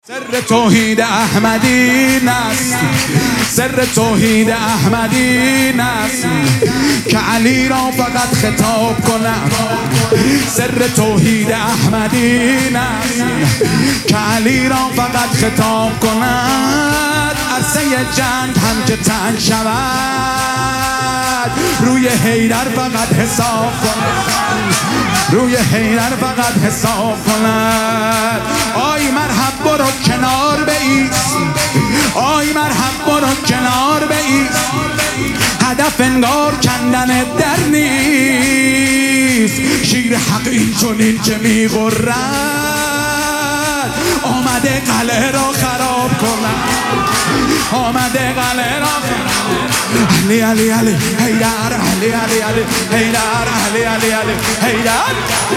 سر توحید احمدی نست، سر توحید احمدی نست که علی را فقط خطاب کنم. سر توحید احمدی نست که علی را فقط خطاب کند. عرصه جنگ هم که تنگ شود روی حیدر فقط حساب کند، روی حیدر فقط حساب کند. آی مرحب برو کنار بایست، آی مرحب برو کنار بایست. هدف انگار کندن در نیست، شیر حق این چنین که میغرد آمده قلعه را خراب کنند، آمده قلعه را خراب. علی علی علی حیدر، علی علی علی حیدر، علی علی علی حیدر.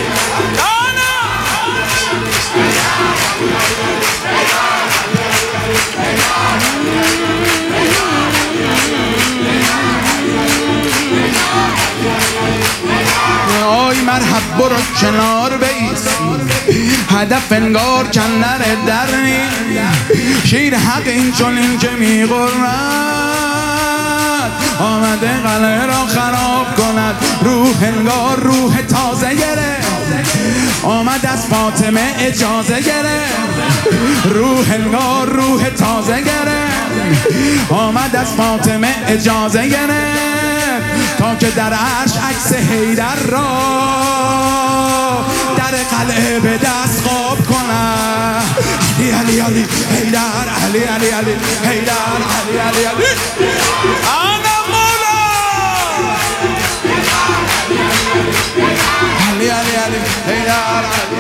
آی مرحب برو کنار بایست، هدف انگار کندن در نیست. شیر حق این چنین که میغرد آمده قلعه را خراب کند. روح انگار روح تازه گرفت، آمد از فاطمه اجازه گرفت. روح انگار روح تازه گرفت، آمد از فاطمه اجازه گرفت تا که در عرش عکس حیدر را در قلعه به دست خواب کنه. علی علی علی حیدر، علی علی علی حیدر، علی علی علی انا مولا. علی علی علی حیدر.